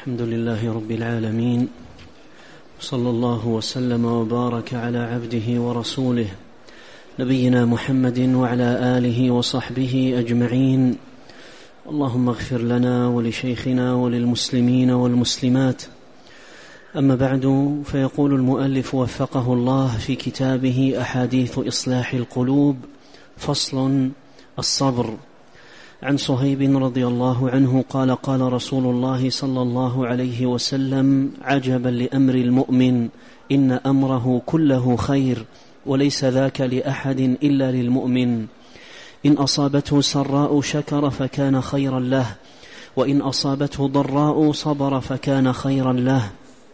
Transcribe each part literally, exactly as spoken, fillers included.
الحمد لله رب العالمين، صلى الله وسلم وبارك على عبده ورسوله نبينا محمد وعلى آله وصحبه أجمعين. اللهم اغفر لنا ولشيخنا وللمسلمين والمسلمات. أما بعد، فيقول المؤلف وفقه الله في كتابه أحاديث إصلاح القلوب، فصل: الصبر. عن صهيب رضي الله عنه قال: قال رسول الله صلى الله عليه وسلم: عجبا لأمر المؤمن، إن أمره كله خير، وليس ذاك لأحد إلا للمؤمن. إن أصابته سراء شكر فكان خيرا له، وإن أصابته ضراء صبر فكان خيرا له.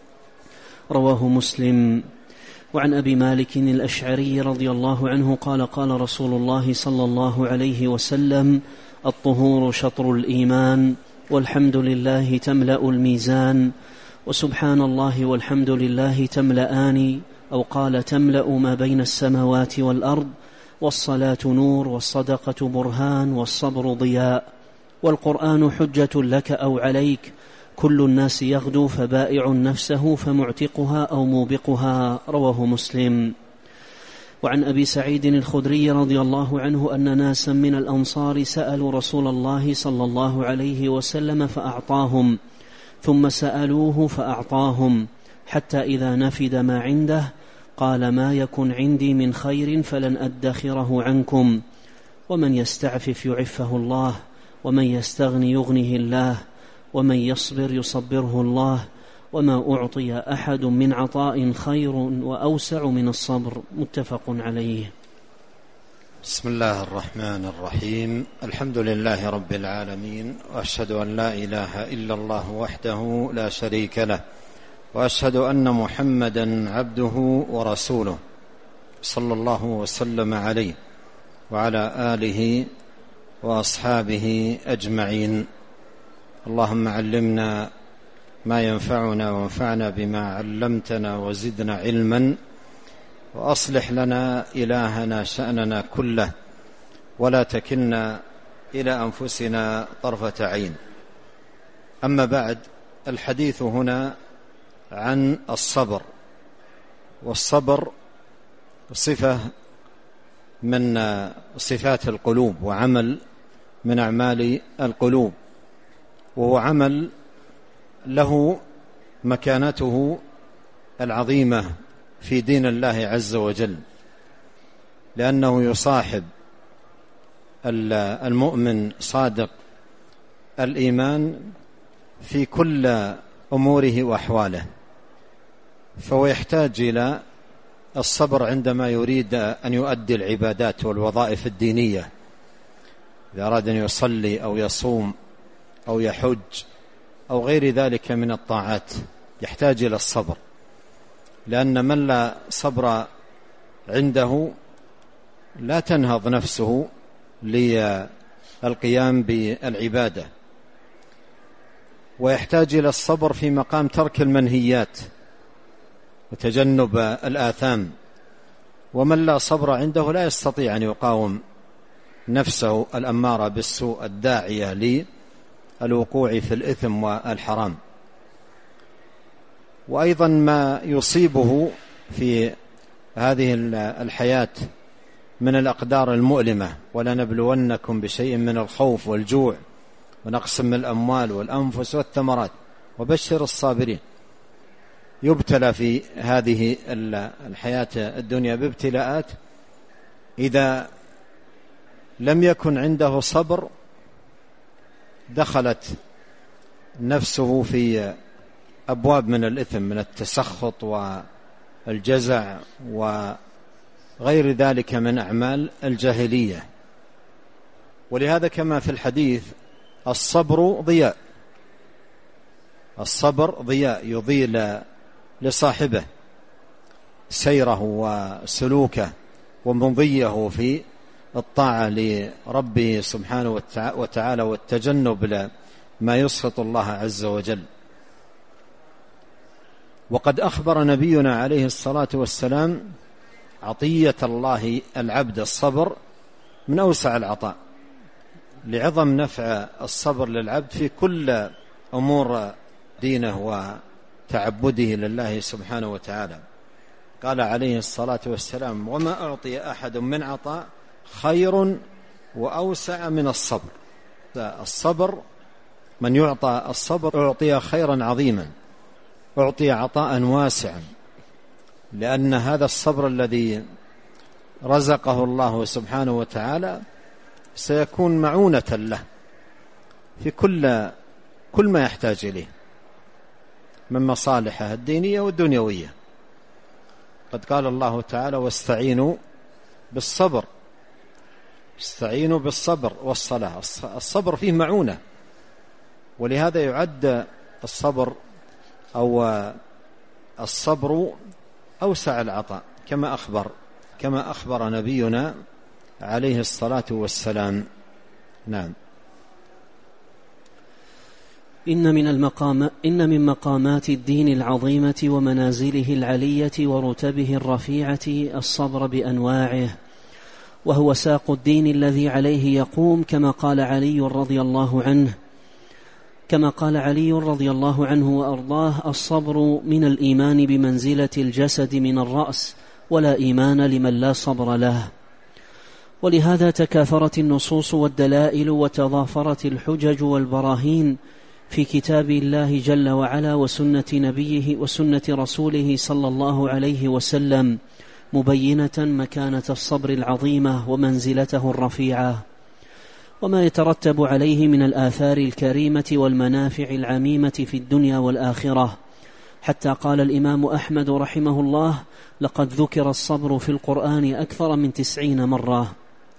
رواه مسلم. وعن أبي مالك الأشعري رضي الله عنه قال: قال رسول الله صلى الله عليه وسلم: الطهور شطر الإيمان، والحمد لله تملأ الميزان، وسبحان الله والحمد لله تملأان، أو قال تملأ ما بين السماوات والأرض، والصلاة نور، والصدقة برهان، والصبر ضياء، والقرآن حجة لك أو عليك، كل الناس يغدو فبائع نفسه فمعتقها أو موبقها. رواه مسلم. وعن أبي سعيد الخدري رضي الله عنه أن ناسا من الأنصار سألوا رسول الله صلى الله عليه وسلم فأعطاهم، ثم سألوه فأعطاهم، حتى إذا نفد ما عنده قال: ما يكن عندي من خير فلن أدخره عنكم، ومن يستعفف يعفه الله، ومن يستغني يغنه الله، ومن يصبر يصبره الله، وما أعطي أحد من عطاء خير وأوسع من الصبر. متفق عليه. بسم الله الرحمن الرحيم. الحمد لله رب العالمين، وأشهد أن لا إله إلا الله وحده لا شريك له، وأشهد أن محمدا عبده ورسوله، صلى الله وسلم عليه وعلى آله وأصحابه أجمعين. اللهم علمنا ما ينفعنا، وانفعنا بما علمتنا، وزدنا علما، وأصلح لنا إلهنا شأننا كله، ولا تكلنا إلى أنفسنا طرفة عين. أما بعد، الحديث هنا عن الصبر، والصبر صفة من صفات القلوب، وعمل من أعمال القلوب، وهو عمل له مكانته العظيمة في دين الله عز وجل، لأنه يصاحب المؤمن صادق الإيمان في كل أموره وأحواله، فهو يحتاج إلى الصبر عندما يريد أن يؤدي العبادات والوظائف الدينية. إذا أراد أن يصلي أو يصوم أو يحج أو غير ذلك من الطاعات يحتاج إلى الصبر، لأن من لا صبر عنده لا تنهض نفسه للقيام بالعبادة. ويحتاج إلى الصبر في مقام ترك المنهيات وتجنب الآثام، ومن لا صبر عنده لا يستطيع أن يقاوم نفسه الأمارة بالسوء الداعية للوقوع في الإثم والحرام. وأيضا ما يصيبه في هذه الحياة من الأقدار المؤلمة: ولنبلونكم بشيء من الخوف والجوع ونقص من الأموال والأنفس والثمرات وبشر الصابرين. يبتلى في هذه الحياة الدنيا بابتلاءات، إذا لم يكن عنده صبر دخلت نفسه في أبواب من الإثم، من التسخط والجزع وغير ذلك من أعمال الجاهلية. ولهذا كما في الحديث: الصبر ضياء، الصبر ضياء يضيء لصاحبه سيره وسلوكه ومضيه في الطاعة لربه سبحانه وتعالى، والتجنب لما يسخط الله عز وجل. وقد أخبر نبينا عليه الصلاة والسلام عطية الله العبد الصبر من أوسع العطاء، لعظم نفع الصبر للعبد في كل أمور دينه وتعبده لله سبحانه وتعالى. قال عليه الصلاة والسلام: وما أعطي أحد من عطاء خير وأوسع من الصبر. الصبر، من يعطى الصبر أعطي خيرا عظيما، أعطي عطاء واسعا، لأن هذا الصبر الذي رزقه الله سبحانه وتعالى سيكون معونة له في كل كل ما يحتاج إليه من مصالحه الدينية والدنيوية. قد قال الله تعالى: واستعينوا بالصبر، استعينوا بالصبر والصلاة. الصبر فيه معونة، ولهذا يعد الصبر أو الصبر أوسع العطاء، كما أخبر كما أخبر نبينا عليه الصلاة والسلام. نعم. إن من المقام إن من مقامات الدين العظيمة ومنازله العلية ورتبه الرفيعة الصبر بأنواعه، وهو ساق الدين الذي عليه يقوم، كما قال علي رضي الله عنه كما قال علي رضي الله عنه وأرضاه: الصبر من الإيمان بمنزلة الجسد من الرأس، ولا إيمان لمن لا صبر له. ولهذا تكاثرت النصوص والدلائل وتضافرت الحجج والبراهين في كتاب الله جل وعلا وسنة نبيه وسنة رسوله صلى الله عليه وسلم، مبينة مكانة الصبر العظيمة ومنزلته الرفيعة، وما يترتب عليه من الآثار الكريمة والمنافع العميمة في الدنيا والآخرة. حتى قال الإمام أحمد رحمه الله: لقد ذكر الصبر في القرآن أكثر من تسعين مرة.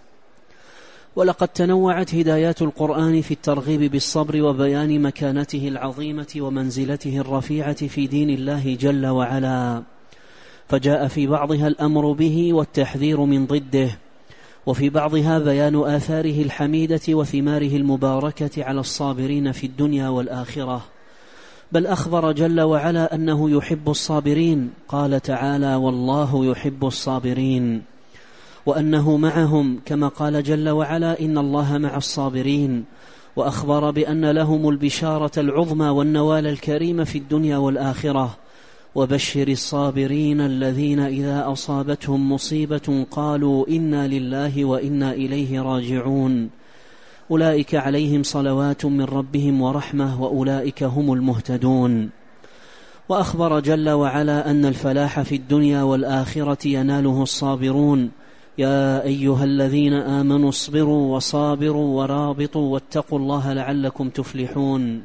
ولقد تنوعت هدايات القرآن في الترغيب بالصبر وبيان مكانته العظيمة ومنزلته الرفيعة في دين الله جل وعلا، فجاء في بعضها الأمر به والتحذير من ضده، وفي بعضها بيان آثاره الحميدة وثماره المباركة على الصابرين في الدنيا والآخرة. بل أخبر جل وعلا أنه يحب الصابرين، قال تعالى: والله يحب الصابرين، وأنه معهم، كما قال جل وعلا: إن الله مع الصابرين. وأخبر بأن لهم البشارة العظمى والنوال الكريم في الدنيا والآخرة: وبشر الصابرين الذين إذا أصابتهم مصيبة قالوا إنا لله وإنا إليه راجعون، أولئك عليهم صلوات من ربهم ورحمة وأولئك هم المهتدون. وأخبر جل وعلا أن الفلاح في الدنيا والآخرة يناله الصابرون: يا أيها الذين آمنوا اصبروا وصابروا ورابطوا واتقوا الله لعلكم تفلحون.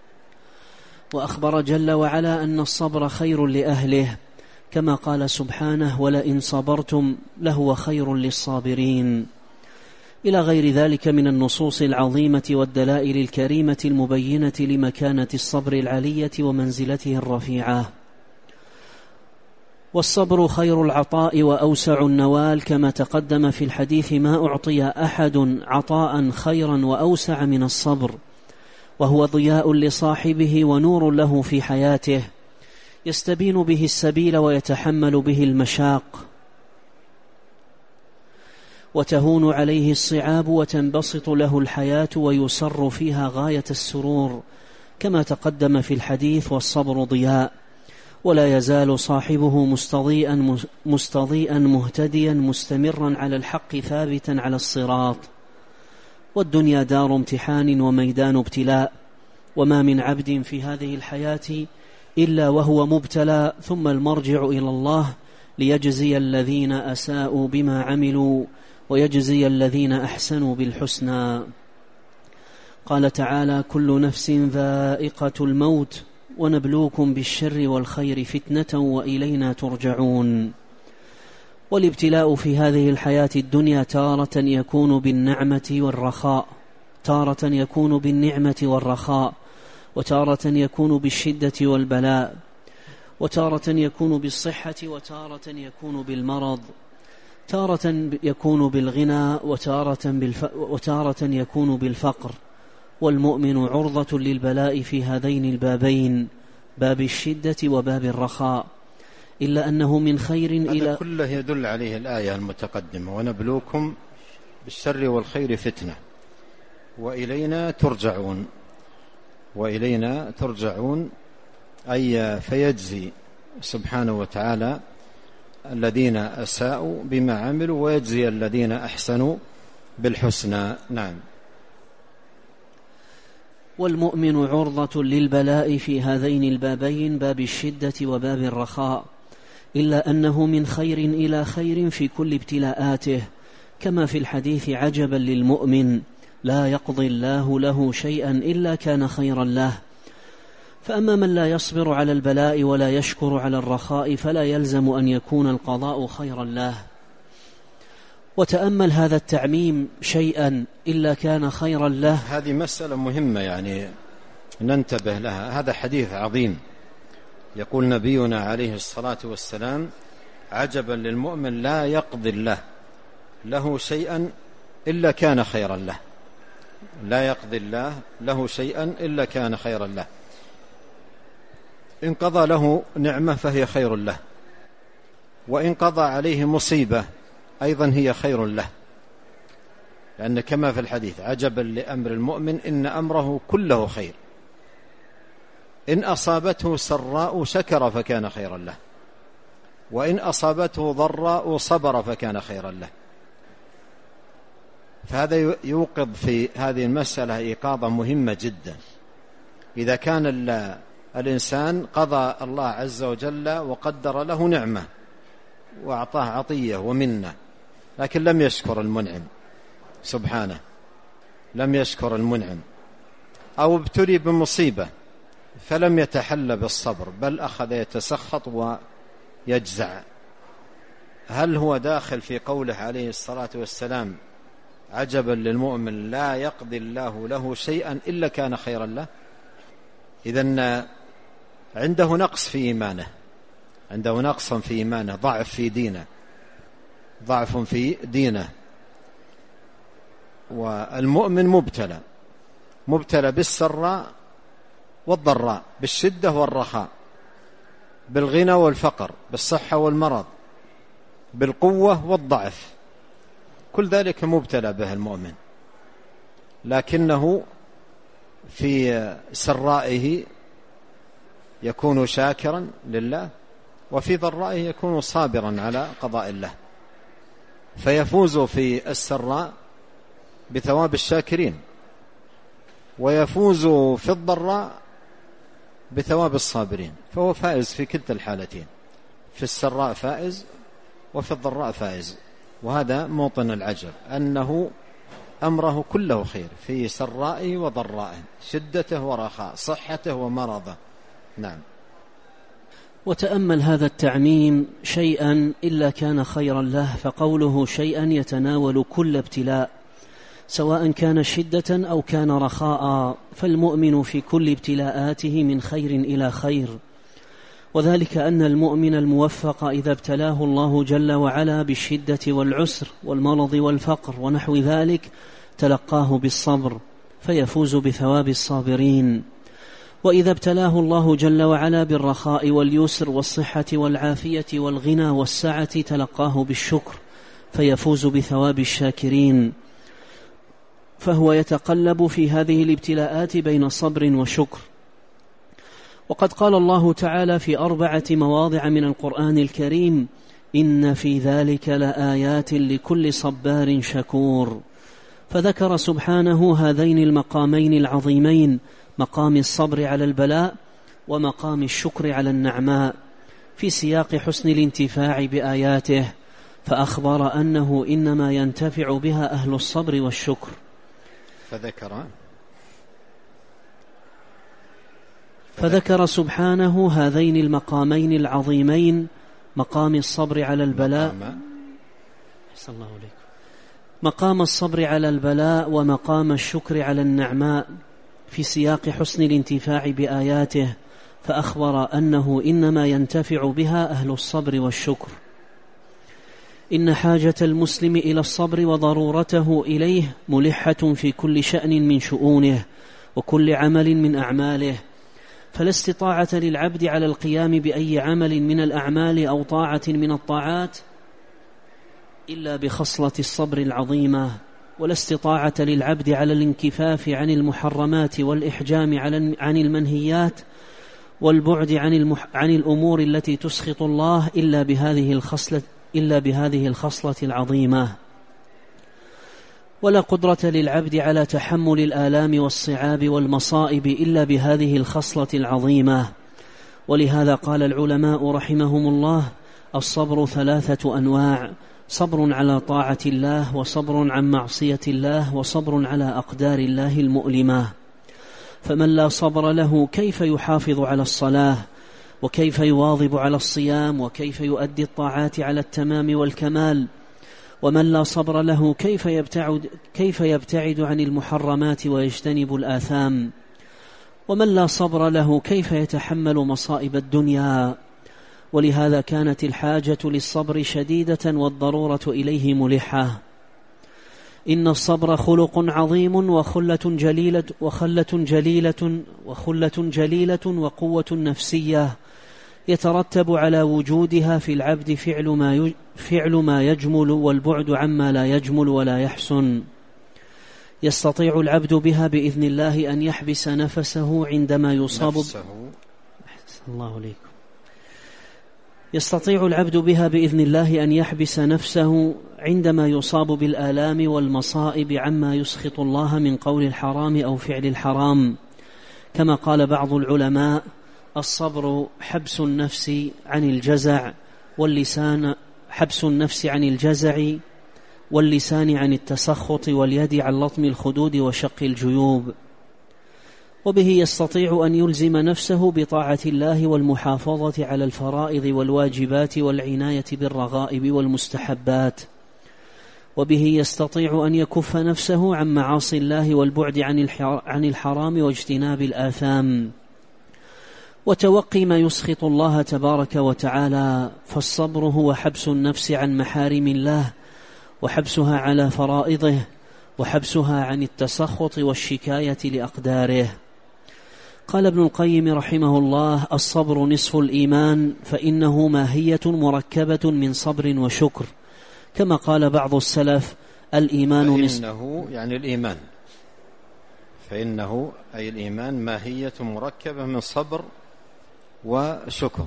وأخبر جل وعلا أن الصبر خير لأهله، كما قال سبحانه: ولئن صبرتم لهو خير للصابرين، إلى غير ذلك من النصوص العظيمة والدلائل الكريمة المبينة لمكانة الصبر العلية ومنزلته الرفيعة. والصبر خير العطاء وأوسع النوال، كما تقدم في الحديث: ما أعطي أحد عطاء خيرا وأوسع من الصبر، وهو ضياء لصاحبه ونور له في حياته، يستبين به السبيل ويتحمل به المشاق، وتهون عليه الصعاب وتنبسط له الحياة ويسر فيها غاية السرور، كما تقدم في الحديث: والصبر ضياء، ولا يزال صاحبه مستضيئا مستضيئا مهتديا مستمرا على الحق ثابتا على الصراط. والدنيا دار امتحان وميدان ابتلاء، وما من عبد في هذه الحياة إلا وهو مبتلى، ثم المرجع إلى الله ليجزي الذين أساءوا بما عملوا ويجزي الذين أحسنوا بالحسنى. قال تعالى: كل نفس ذائقة الموت ونبلوكم بالشر والخير فتنة وإلينا ترجعون. والابتلاء في هذه الحياة الدنيا تارة يكون بالنعمة والرخاء تارة يكون بالنعمة والرخاء وتارة يكون بالشدة والبلاء، وتارة يكون بالصحة وتارة يكون بالمرض، تارة يكون بالغنى وتارة, بالف... وتارة يكون بالفقر. والمؤمن عرضة للبلاء في هذين البابين، باب الشدة وباب الرخاء، إلا أنه من خير إلى هذا كله يدل عليه الآية المتقدمة: ونبلوكم بالشر والخير فتنة وإلينا ترجعون. وإلينا ترجعون، أي فيجزي سبحانه وتعالى الذين أساءوا بما عملوا ويجزي الذين أحسنوا بالحسنى. نعم. والمؤمن عرضة للبلاء في هذين البابين، باب الشدة وباب الرخاء، إلا أنه من خير إلى خير في كل ابتلاءاته، كما في الحديث: عجبا للمؤمن لا يقضي الله له شيئا إلا كان خيرا له. فأما من لا يصبر على البلاء ولا يشكر على الرخاء فلا يلزم أن يكون القضاء خيرا له. وتأمل هذا التعميم: شيئا إلا كان خيرا له. هذه مسألة مهمة يعني ننتبه لها. هذا حديث عظيم، يقول نبينا عليه الصلاة والسلام: عجبا للمؤمن لا يقضي الله له شيئا إلا كان خيرا له. لا يقضي الله له شيئا إلا كان خيرا له. إن قضى له نعمة فهي خير له، وإن قضى عليه مصيبة أيضا هي خير له، لأن كما في الحديث: عجبا لأمر المؤمن إن أمره كله خير، إن أصابته سراء شكر فكان خيرا له، وإن أصابته ضراء صبر فكان خيرا له. فهذا يوقظ في هذه المسألة إيقاظة مهمة جدا. إذا كان الإنسان قضى الله عز وجل وقدر له نعمة وأعطاه عطية ومنة، لكن لم يشكر المنعم سبحانه، لم يشكر المنعم، أو ابتلي بمصيبة فلم يتحلى بالصبر بل أخذ يتسخط ويجزع، هل هو داخل في قوله عليه الصلاة والسلام: عجبا للمؤمن لا يقضي الله له شيئا إلا كان خيرا له؟ إذن عنده نقص في إيمانه، عنده نقص في إيمانه، ضعف في دينه، ضعف في دينه. والمؤمن مبتلى مبتلى بالسراء والضراء، بالشدة والرخاء، بالغنى والفقر، بالصحة والمرض، بالقوة والضعف، كل ذلك مبتلى به المؤمن. لكنه في سرائه يكون شاكرا لله، وفي ضرائه يكون صابرا على قضاء الله، فيفوز في السراء بثواب الشاكرين، ويفوز في الضراء بثواب الصابرين، فهو فائز في كلتا الحالتين، في السراء فائز وفي الضراء فائز. وهذا موطن العجب، أنه أمره كله خير في سرائه وضرائه، شدته ورخاء، صحته ومرضه. نعم. وتأمل هذا التعميم: شيئا إلا كان خيرا له، فقوله شيئا يتناول كل ابتلاء سواء كان شدة أو كان رخاء، فالمؤمن في كل ابتلاءاته من خير إلى خير، وذلك أن المؤمن الموفق إذا ابتلاه الله جل وعلا بالشدة والعسر والمرض والفقر ونحو ذلك تلقاه بالصبر فيفوز بثواب الصابرين، وإذا ابتلاه الله جل وعلا بالرخاء واليسر والصحة والعافية والغنى والسعة تلقاه بالشكر فيفوز بثواب الشاكرين، فهو يتقلب في هذه الابتلاءات بين صبر وشكر. وقد قال الله تعالى في أربعة مواضع من القرآن الكريم: إن في ذلك لآيات لكل صبار شكور. فذكر سبحانه هذين المقامين العظيمين، مقام الصبر على البلاء ومقام الشكر على النعماء، في سياق حسن الانتفاع بآياته، فأخبر أنه إنما ينتفع بها أهل الصبر والشكر. فذكر فذكر سبحانه هذين المقامين العظيمين، مقام الصبر على البلاء أحسن الله عليكم. مقام الصبر على البلاء ومقام الشكر على النعماء في سياق حسن الانتفاع بآياته، فأخبر أنه إنما ينتفع بها أهل الصبر والشكر. إن حاجة المسلم إلى الصبر وضرورته إليه ملحة في كل شأن من شؤونه وكل عمل من أعماله، فلا استطاعة للعبد على القيام بأي عمل من الأعمال أو طاعة من الطاعات إلا بخصلة الصبر العظيمة ولا استطاعة للعبد على الانكفاف عن المحرمات والإحجام عن المنهيات والبعد عن, المح عن الأمور التي تسخط الله إلا بهذه الخصلة, إلا بهذه الخصلة العظيمة. ولا قدرة للعبد على تحمل الآلام والصعاب والمصائب إلا بهذه الخصلة العظيمة. ولهذا قال العلماء رحمهم الله: الصبر ثلاثة أنواع: صبر على طاعة الله، وصبر عن معصية الله، وصبر على أقدار الله المؤلمة. فمن لا صبر له كيف يحافظ على الصلاة، وكيف يواظب على الصيام، وكيف يؤدي الطاعات على التمام والكمال؟ ومن لا صبر له كيف يبتعد, كيف يبتعد عن المحرمات ويجتنب الآثام؟ ومن لا صبر له كيف يتحمل مصائب الدنيا؟ ولهذا كانت الحاجة للصبر شديدة والضرورة إليه ملحة. إن الصبر خلق عظيم وخلة جليلة وخلة جليلة وخلة جليلة وقوة نفسية يترتب على وجودها في العبد فعل ما فعل ما يجمل والبعد عما لا يجمل ولا يحسن. يستطيع العبد بها بإذن الله أن يحبس نفسه عندما يصاب نفسه. الله عليكم. يستطيع العبد بها بإذن الله أن يحبس نفسه عندما يصاب بالآلام والمصائب عما يسخط الله من قول الحرام أو فعل الحرام، كما قال بعض العلماء: الصبر حبس النفس عن الجزع، واللسان حبس النفس عن الجزع، واللسان عن التسخط، واليد عن لطم الخدود وشق الجيوب. وبه يستطيع أن يلزم نفسه بطاعة الله والمحافظة على الفرائض والواجبات والعناية بالرغائب والمستحبات. وبه يستطيع أن يكف نفسه عن معاصي الله والبعد عن الحرام واجتناب الآثام وتوقي ما يسخط الله تبارك وتعالى. فالصبر هو حبس النفس عن محارم الله، وحبسها على فرائضه، وحبسها عن التسخط والشكاية لأقداره. قال ابن القيم رحمه الله: الصبر نصف الإيمان، فإنه ماهية مركبة من صبر وشكر، كما قال بعض السلف: الإيمان نصف فإنه يعني الإيمان فإنه أي الإيمان ماهية مركبة من صبر وشكر.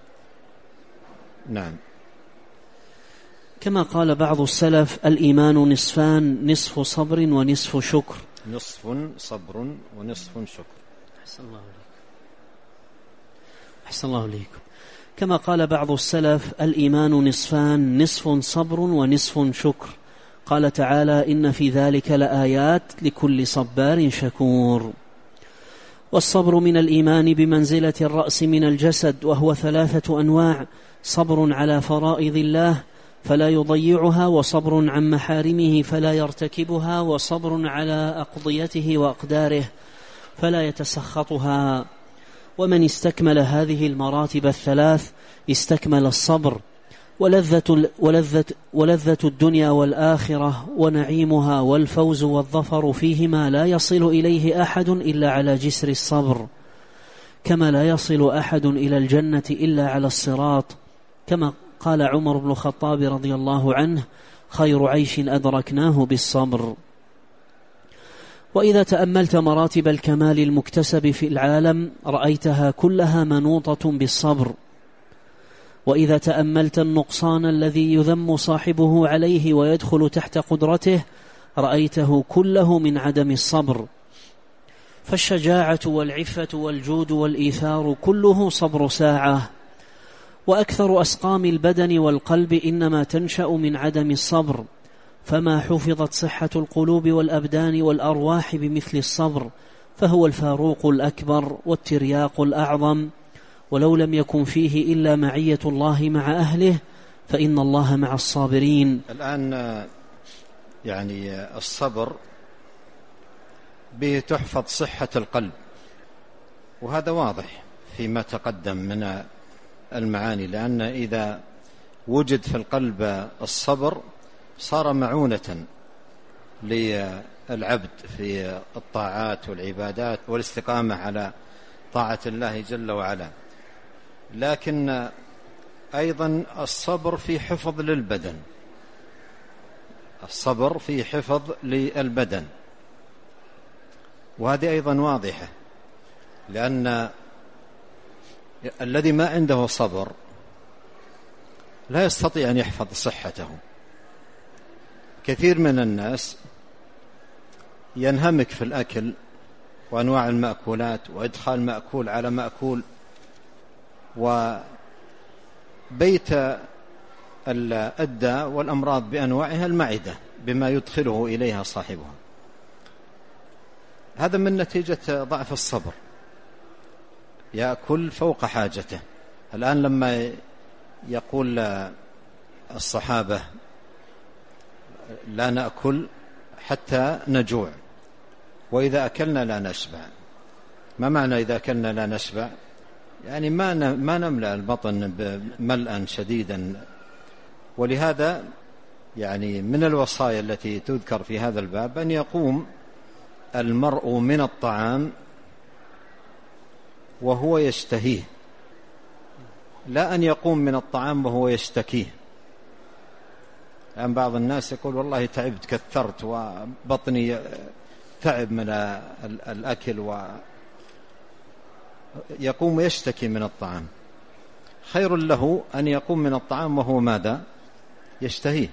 نعم. كما قال بعض السلف: الإيمان نصفان، نصف صبر ونصف شكر. نصف صبر ونصف شكر. أحسن الله عليكم. أحسن الله عليكم. كما قال بعض السلف: الإيمان نصفان، نصف صبر ونصف شكر. قال تعالى: إن في ذلك لآيات لكل صبار شكور. والصبر من الإيمان بمنزلة الرأس من الجسد، وهو ثلاثة أنواع: صبر على فرائض الله فلا يضيعها، وصبر عن محارمه فلا يرتكبها، وصبر على أقضيته وأقداره فلا يتسخطها. ومن استكمل هذه المراتب الثلاث استكمل الصبر. ولذة, ولذة, ولذة الدنيا والآخرة ونعيمها والفوز والظفر فيهما لا يصل إليه أحد إلا على جسر الصبر، كما لا يصل أحد إلى الجنة إلا على الصراط، كما قال عمر بن الخطاب رضي الله عنه: خير عيش أدركناه بالصبر. وإذا تأملت مراتب الكمال المكتسب في العالم رأيتها كلها منوطة بالصبر. وإذا تأملت النقصان الذي يذم صاحبه عليه ويدخل تحت قدرته رأيته كله من عدم الصبر. فالشجاعة والعفة والجود والإيثار كله صبر ساعة. وأكثر أسقام البدن والقلب إنما تنشأ من عدم الصبر، فما حفظت صحة القلوب والأبدان والأرواح بمثل الصبر، فهو الفاروق الأكبر والترياق الأعظم. ولو لم يكن فيه إلا معية الله مع أهله فإن الله مع الصابرين. الآن يعني الصبر به تحفظ صحة القلب، وهذا واضح فيما تقدم من المعاني، لأن إذا وجد في القلب الصبر صار معونة للعبد في الطاعات والعبادات والاستقامة على طاعة الله جل وعلا. لكن أيضا الصبر في حفظ للبدن، الصبر فيه حفظ للبدن، وهذه أيضا واضحة، لأن الذي ما عنده صبر لا يستطيع أن يحفظ صحته. كثير من الناس ينهمك في الأكل وأنواع المأكولات وإدخال مأكول على مأكول، وبيت الداء والأمراض بأنواعها المعدة بما يدخله إليها صاحبها. هذا من نتيجة ضعف الصبر، يأكل فوق حاجته. الآن لما يقول الصحابة لا نأكل حتى نجوع، وإذا أكلنا لا نشبع، ما معنى إذا أكلنا لا نشبع؟ يعني ما ما نملأ البطن ملأ شديدا. ولهذا يعني من الوصايا التي تذكر في هذا الباب أن يقوم المرء من الطعام وهو يشتهيه، لا أن يقوم من الطعام وهو يشتكيه. يعني بعض الناس يقول والله تعبت كثرت وبطني تعب من الأكل، ويقوم يشتكي من الطعام. خير له أن يقوم من الطعام وهو ماذا؟ يشتهيه.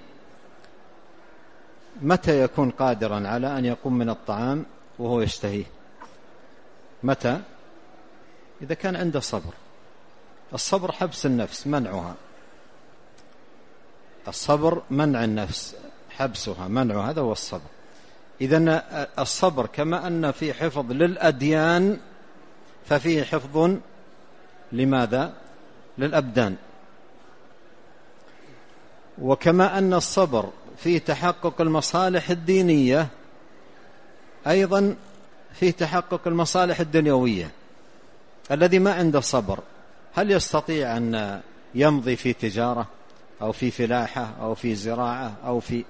متى يكون قادرا على أن يقوم من الطعام وهو يشتهيه؟ متى؟ إذا كان عنده صبر. الصبر حبس النفس، منعها. الصبر منع النفس، حبسها، منعها، هذا هو الصبر. إذن الصبر كما أن في حفظ للأديان ففيه حفظ لماذا؟ للأبدان. وكما أن الصبر في تحقق المصالح الدينية أيضا في تحقق المصالح الدنيوية. الذي ما عنده صبر هل يستطيع أن يمضي في تجارة أو في فلاحة أو في زراعة أو في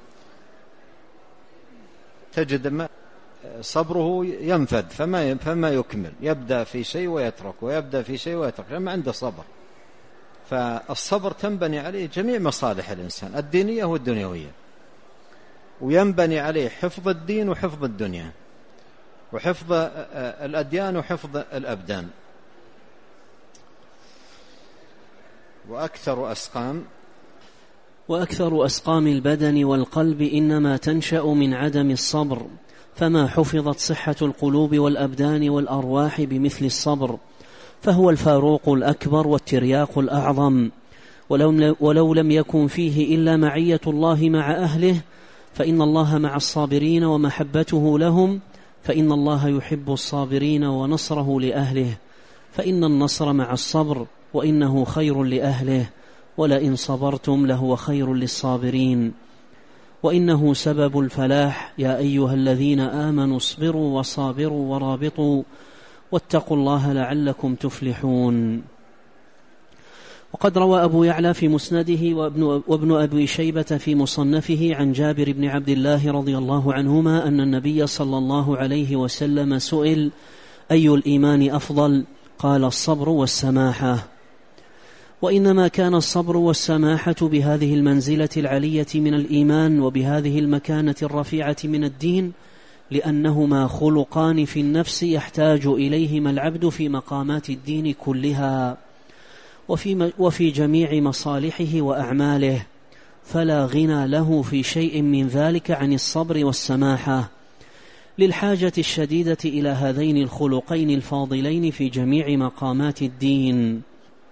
تجد ما صبره ينفذ فما فما يكمل، يبدأ في شيء ويترك ويبدأ في شيء ويترك، ما عنده صبر. فالصبر تنبني عليه جميع مصالح الإنسان الدينية والدنيوية، وينبني عليه حفظ الدين وحفظ الدنيا، وحفظ الأديان وحفظ الأبدان. وأكثر أسقام وأكثر أسقام البدن والقلب إنما تنشأ من عدم الصبر، فما حفظت صحة القلوب والأبدان والأرواح بمثل الصبر، فهو الفاروق الأكبر والترياق الأعظم. ولو لم يكن فيه إلا معية الله مع أهله، فإن الله مع الصابرين ومحبته لهم، فإن الله يحب الصابرين ونصره لأهله، فإن النصر مع الصبر وإنه خير لأهله، ولئن صبرتم لهو خير للصابرين، وإنه سبب الفلاح. يا أيها الذين آمنوا اصبروا وصابروا ورابطوا واتقوا الله لعلكم تفلحون. وقد روى أبو يعلى في مسنده وابن, وابن أبي شيبة في مصنفه عن جابر بن عبد الله رضي الله عنهما أن النبي صلى الله عليه وسلم سئل: أي الإيمان أفضل؟ قال: الصبر والسماحة. وإنما كان الصبر والسماحة بهذه المنزلة العلية من الإيمان وبهذه المكانة الرفيعة من الدين لأنهما خلقان في النفس يحتاج إليهما العبد في مقامات الدين كلها وفي, وفي جميع مصالحه وأعماله، فلا غنى له في شيء من ذلك عن الصبر والسماحة، للحاجة الشديدة إلى هذين الخلقين الفاضلين في جميع مقامات الدين.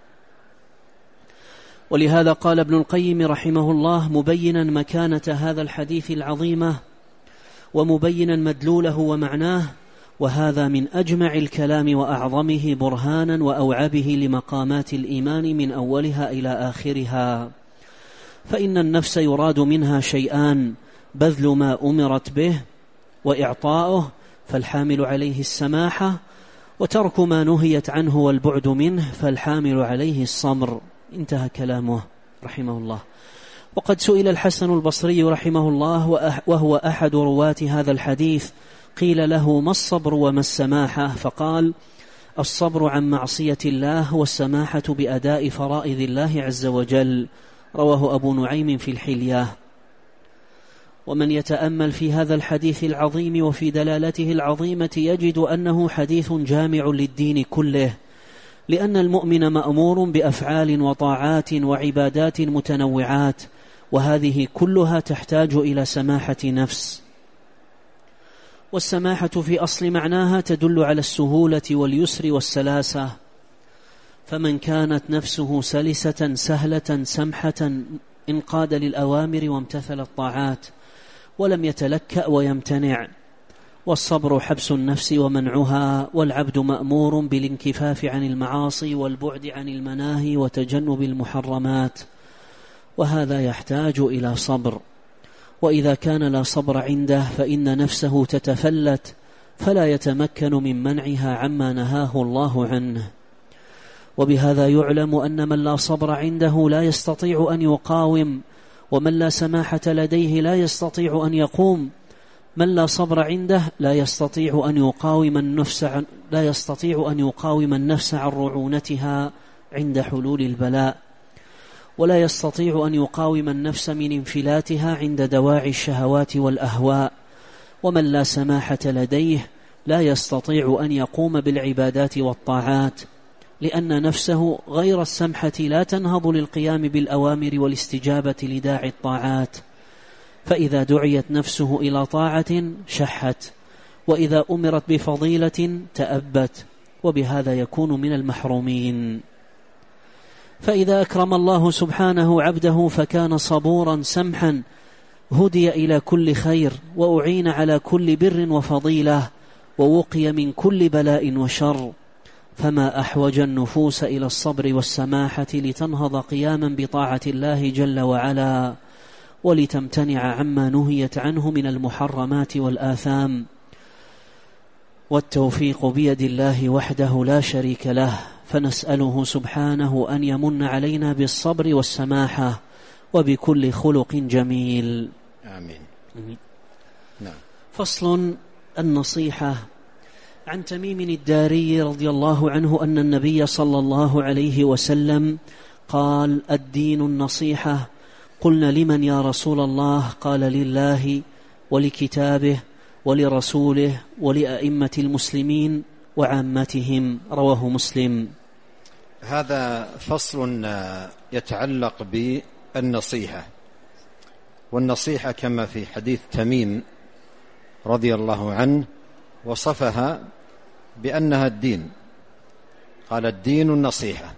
ولهذا قال ابن القيم رحمه الله مبينا مكانة هذا الحديث العظيمة ومبينا مدلوله ومعناه: وهذا من أجمع الكلام وأعظمه برهانا وأوعبه لمقامات الإيمان من أولها إلى آخرها. فإن النفس يراد منها شيئان: بذل ما أمرت به وإعطاؤه، فالحامل عليه السماحة، وترك ما نهيت عنه والبعد منه، فالحامل عليه الصبر. انتهى كلامه رحمه الله. وقد سئل الحسن البصري رحمه الله وهو أحد رواة هذا الحديث، قيل له: ما الصبر وما السماحة؟ فقال: الصبر عن معصية الله، والسماحة بأداء فرائض الله عز وجل. رواه أبو نعيم في الحلية. ومن يتأمل في هذا الحديث العظيم وفي دلالته العظيمة يجد أنه حديث جامع للدين كله، لأن المؤمن مأمور بأفعال وطاعات وعبادات متنوعات، وهذه كلها تحتاج إلى سماحة نفس. والسماحة في أصل معناها تدل على السهولة واليسر والسلاسة، فمن كانت نفسه سلسة سهلة سمحة انقاد للأوامر وامتثل الطاعات ولم يتلكأ ويمتنع. والصبر حبس النفس ومنعها، والعبد مأمور بالانكفاف عن المعاصي والبعد عن المناهي وتجنب المحرمات، وهذا يحتاج إلى صبر. وإذا كان لا صبر عنده فإن نفسه تتفلت فلا يتمكن من منعها عما نهاه الله عنه. وبهذا يعلم أن من لا صبر عنده لا يستطيع أن يقاوم، ومن لا سماحة لديه لا يستطيع أن يقوم. من لا صبر عنده لا يستطيع أن يقاوم النفس عن لا يستطيع أن يقاوم النفس عن رعونتها عند حلول البلاء، ولا يستطيع أن يقاوم النفس من انفلاتها عند دواعي الشهوات والأهواء. ومن لا سماحة لديه لا يستطيع أن يقوم بالعبادات والطاعات، لأن نفسه غير السمحة لا تنهض للقيام بالأوامر والاستجابة لداعي الطاعات، فإذا دعيت نفسه إلى طاعة شحت، وإذا أمرت بفضيلة تأبت، وبهذا يكون من المحرومين. فإذا أكرم الله سبحانه عبده فكان صبورا سمحا هدي إلى كل خير، وأعين على كل بر وفضيلة، ووقي من كل بلاء وشر. فما أحوج النفوس إلى الصبر والسماحة لتنهض قياما بطاعة الله جل وعلا، ولتمتنع عما نهيت عنه من المحرمات والآثام. والتوفيق بيد الله وحده لا شريك له، فنسأله سبحانه أن يمن علينا بالصبر والسماحة وبكل خلق جميل. آمين. آمين. نعم. فصل: النصيحة. عن تميم الداري رضي الله عنه أن النبي صلى الله عليه وسلم قال: الدين النصيحة. قلنا: لمن يا رسول الله؟ قال: لله ولكتابه ولرسوله ولأئمة المسلمين وعامتهم. رواه مسلم. هذا فصل يتعلق بالنصيحة، والنصيحة كما في حديث تميم رضي الله عنه وصفها بأنها الدين. قال: الدين النصيحة،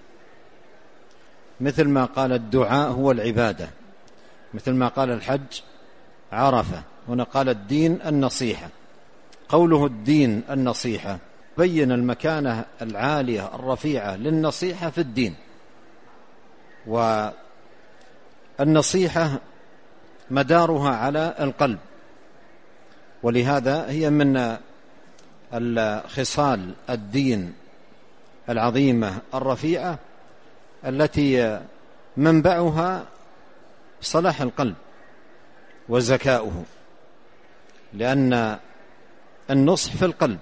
مثل ما قال الدعاء هو العبادة، مثل ما قال الحج عرفة. هنا قال الدين النصيحة. قوله الدين النصيحة بين المكانة العالية الرفيعة للنصيحة في الدين. والنصيحة مدارها على القلب، ولهذا هي من الخصال الدين العظيمة الرفيعة التي منبعها صلاح القلب وزكاؤه، لأن النصح في القلب،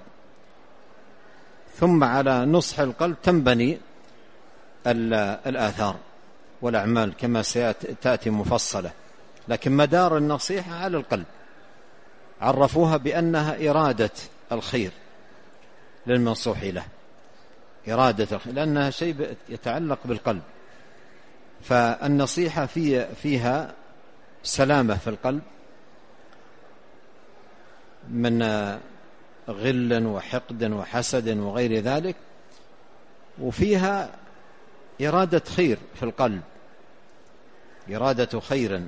ثم على نصح القلب تنبني الآثار والأعمال كما ستأتي مفصلة. لكن مدار النصيحة على القلب، عرفوها بأنها إرادة الخير للمنصوح له، إرادة الخير، لأنها شيء يتعلق بالقلب. فالنصيحة في فيها سلامة في القلب من غل وحقد وحسد وغير ذلك، وفيها إرادة خير في القلب، إرادة خير.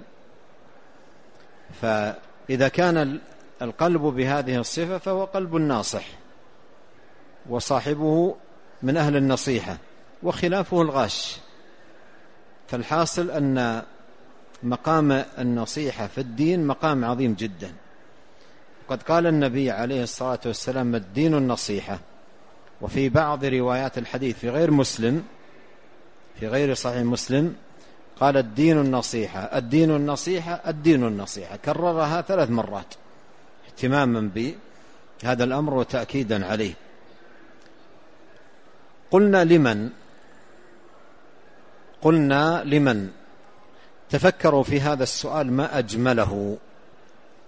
فإذا كان القلب بهذه الصفة فهو قلب ناصح، وصاحبه من أهل النصيحة، وخلافه الغاش. فالحاصل أن مقام النصيحة في الدين مقام عظيم جدا. قد قال النبي عليه الصلاة والسلام: الدين النصيحة. وفي بعض روايات الحديث في غير مسلم، في غير صحيح مسلم، قال: الدين النصيحة، الدين النصيحة، الدين النصيحة، كررها ثلاث مرات اهتماما بهذا الأمر وتأكيدا عليه. قلنا لمن قلنا لمن تفكروا في هذا السؤال ما أجمله.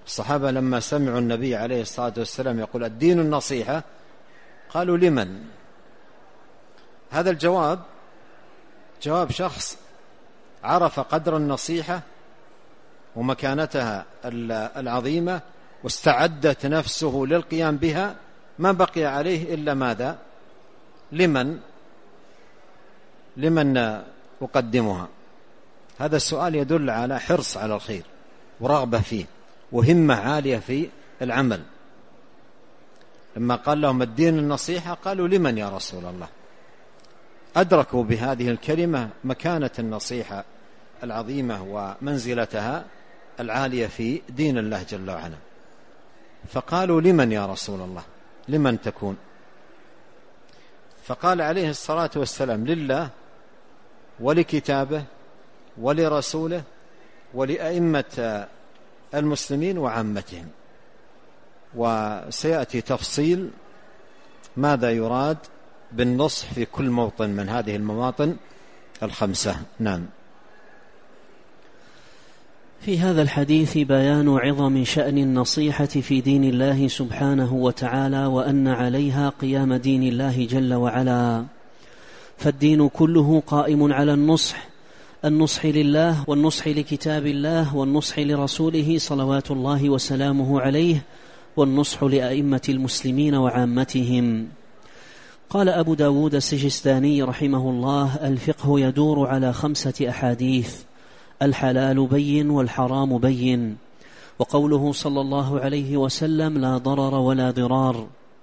الصحابة لما سمعوا النبي عليه الصلاة والسلام يقول الدين النصيحة قالوا لمن؟ هذا الجواب جواب شخص عرف قدر النصيحة ومكانتها العظيمة واستعدت نفسه للقيام بها، ما بقي عليه إلا ماذا؟ لمن لمن أقدمها؟ هذا السؤال يدل على حرص على الخير ورغبة فيه وهمة عالية في العمل. لما قال لهم الدين النصيحة قالوا لمن يا رسول الله؟ أدركوا بهذه الكلمة مكانة النصيحة العظيمة ومنزلتها العالية في دين الله جل وعلا، فقالوا لمن يا رسول الله؟ لمن تكون؟ فقال عليه الصلاة والسلام لله ولكتابه ولرسوله ولأئمة المسلمين وعامتهم. وسيأتي تفصيل ماذا يراد بالنصح في كل موطن من هذه المواطن الخمسة. نعم. في هذا الحديث بيان عظم شأن النصيحة في دين الله سبحانه وتعالى، وأن عليها قيام دين الله جل وعلا، فالدين كله قائم على النصح، النصح لله والنصح لكتاب الله والنصح لرسوله صلوات الله وسلامه عليه، والنصح لأئمة المسلمين وعامتهم. قال أبو داود السجستاني رحمه الله: الفقه يدور على خمسة أحاديث: الحلال بين والحرام بين، وقوله صلى الله عليه وسلم: لا ضرر ولا ضرار،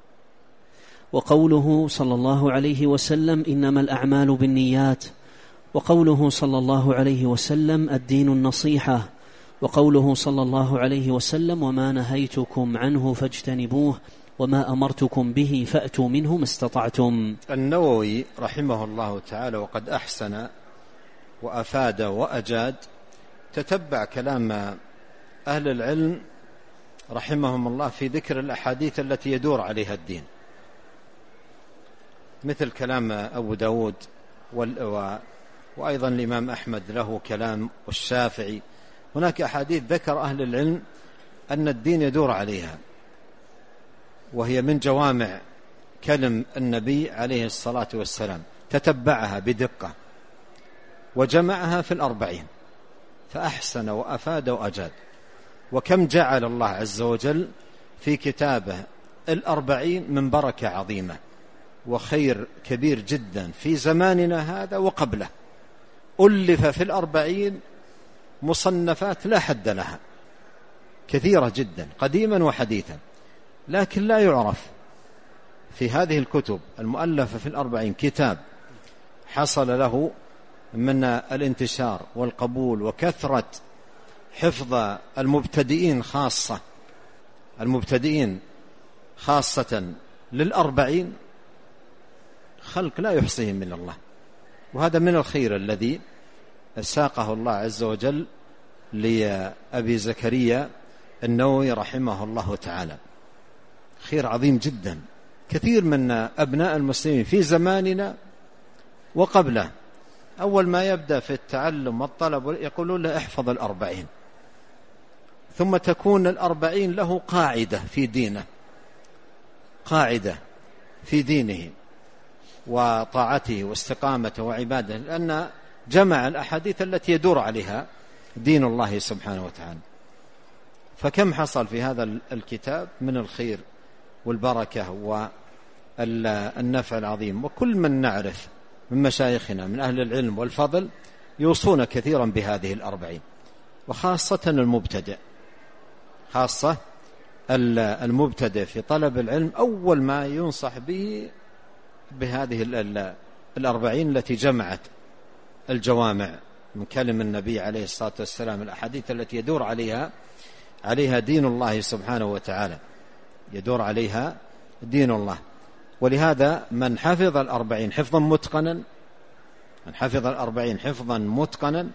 وقوله صلى الله عليه وسلم: إنما الأعمال بالنيات، وقوله صلى الله عليه وسلم: الدين النصيحة، وقوله صلى الله عليه وسلم: وما نهيتكم عنه فاجتنبوه وما أمرتكم به فأتوا منه ما استطعتم. النووي رحمه الله تعالى وقد أحسن وأفاد وأجاد تتبع كلام أهل العلم رحمهم الله في ذكر الأحاديث التي يدور عليها الدين، مثل كلام أبو داود وأيضا الإمام أحمد له كلام والشافعي. هناك أحاديث ذكر أهل العلم أن الدين يدور عليها، وهي من جوامع كلم النبي عليه الصلاة والسلام، تتبعها بدقة وجمعها في الأربعين، فأحسن وأفاد وأجاد. وكم جعل الله عز وجل في كتابه الأربعين من بركة عظيمة وخير كبير جدا في زماننا هذا وقبله. ألف في الأربعين مصنفات لا حد لها، كثيرة جدا قديما وحديثا، لكن لا يعرف في هذه الكتب المؤلفة في الأربعين كتاب حصل له من الانتشار والقبول وكثرة حفظ المبتدئين خاصة المبتدئين خاصة للأربعين خلق لا يحصيهم من الله. وهذا من الخير الذي ساقه الله عز وجل لأبي زكريا النووي رحمه الله تعالى، خير عظيم جدا. كثير من أبناء المسلمين في زماننا وقبله أول ما يبدأ في التعلم والطلب يقولون له احفظ الأربعين، ثم تكون الأربعين له قاعدة في دينه، قاعدة في دينه وطاعته واستقامته وعباده، لأن جمع الأحاديث التي يدور عليها دين الله سبحانه وتعالى. فكم حصل في هذا الكتاب من الخير والبركة والنفع العظيم. وكل من نعرف من مشايخنا من أهل العلم والفضل يوصون كثيرا بهذه الأربعين، وخاصة المبتدئ، خاصة المبتدئ في طلب العلم أول ما ينصح به بهذه الأربعين التي جمعت الجوامع من كلم النبي عليه الصلاة والسلام، الأحاديث التي يدور عليها عليها دين الله سبحانه وتعالى، يدور عليها دين الله. ولهذا من حفظ الأربعين حفظا متقنا من حفظ الأربعين حفظا متقنا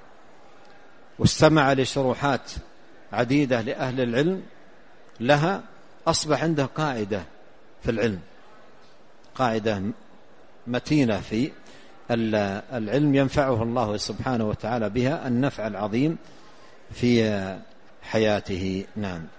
واستمع لشروحات عديدة لأهل العلم لها، أصبح عنده قاعدة في العلم، قاعدة متينة في العلم ينفعه الله سبحانه وتعالى بها النفع العظيم في حياته. نعم.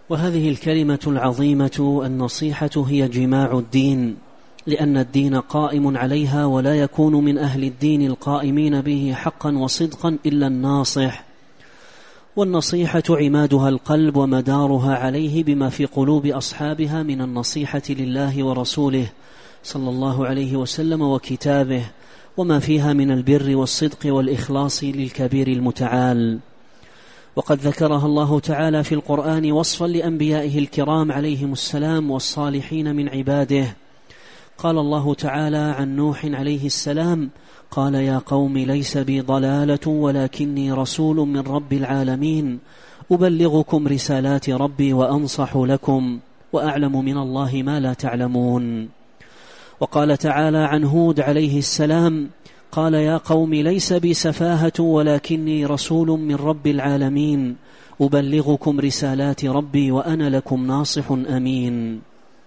وهذه الكلمة العظيمة النصيحة هي جماع الدين، لأن الدين قائم عليها، ولا يكون من أهل الدين القائمين به حقا وصدقا إلا الناصح. والنصيحة عمادها القلب ومدارها عليه بما في قلوب أصحابها من النصيحة لله ورسوله صلى الله عليه وسلم وكتابه، وما فيها من البر والصدق والإخلاص للكبير المتعال. وقد ذكرها الله تعالى في القرآن وصفا لأنبيائه الكرام عليهم السلام والصالحين من عباده. قال الله تعالى عن نوح عليه السلام: قال يا قوم ليس بي ضلالة ولكني رسول من رب العالمين أبلغكم رسالات ربي وأنصح لكم وأعلم من الله ما لا تعلمون. وقال تعالى عن هود عليه السلام: قال يا قوم ليس بي سفاهة ولكني رسول من رب العالمين أبلغكم رسالات ربي وأنا لكم ناصح أمين.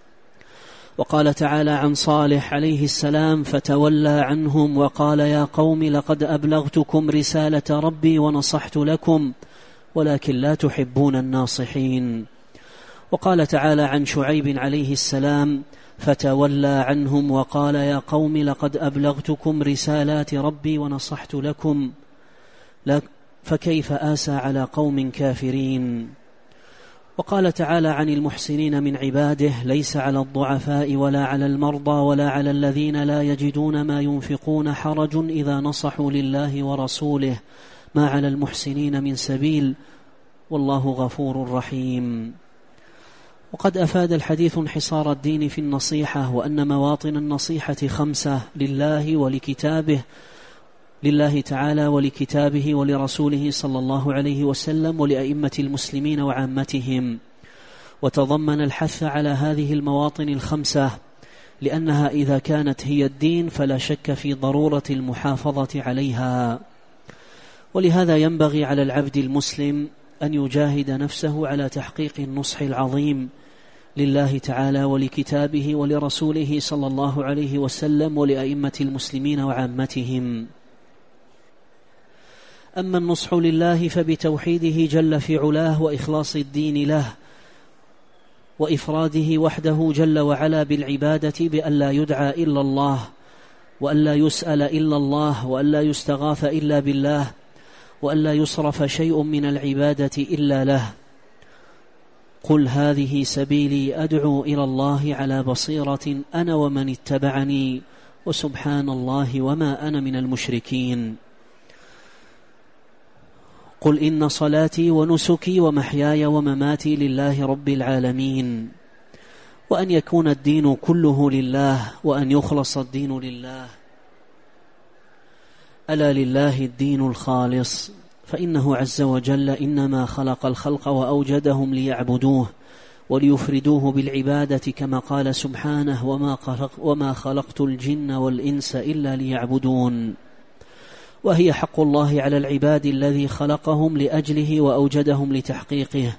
وقال تعالى عن صالح عليه السلام: فتولى عنهم وقال يا قوم لقد أبلغتكم رسالة ربي ونصحت لكم ولكن لا تحبون الناصحين. وقال تعالى عن شعيب عليه السلام: فتولى عنهم وقال يا قوم لقد أبلغتكم رسالات ربي ونصحت لكم فكيف آسى على قوم كافرين. وقال تعالى عن المحسنين من عباده: ليس على الضعفاء ولا على المرضى ولا على الذين لا يجدون ما ينفقون حرج إذا نصحوا لله ورسوله ما على المحسنين من سبيل والله غفور رحيم. وقد أفاد الحديث انحصار الدين في النصيحة، وأن مواطن النصيحة خمسة: لله ولكتابه لله تعالى ولكتابه ولرسوله صلى الله عليه وسلم ولأئمة المسلمين وعامتهم. وتضمن الحث على هذه المواطن الخمسة، لأنها إذا كانت هي الدين فلا شك في ضرورة المحافظة عليها. ولهذا ينبغي على العبد المسلم أن يجاهد نفسه على تحقيق النصح العظيم لله تعالى ولكتابه ولرسوله صلى الله عليه وسلم ولأئمة المسلمين وعامتهم. أما النصح لله فبتوحيده جل في علاه وإخلاص الدين له وإفراده وحده جل وعلا بالعبادة، بأن لا يدعى إلا الله وأن لا يسأل إلا الله وأن لا يستغاث إلا بالله وأن لا يصرف شيء من العبادة إلا له. قل هذه سبيلي أدعو إلى الله على بصيرة أنا ومن اتبعني وسبحان الله وما أنا من المشركين. قل إن صلاتي ونسكي ومحياي ومماتي لله رب العالمين. وأن يكون الدين كله لله وأن يخلص الدين لله. ألا لله الدين الخالص، فإنه عز وجل إنما خلق الخلق وأوجدهم ليعبدوه وليفردوه بالعبادة، كما قال سبحانه: وما, خلق وما خلقت الجن والإنس إلا ليعبدون. وهي حق الله على العباد الذي خلقهم لأجله وأوجدهم لتحقيقه.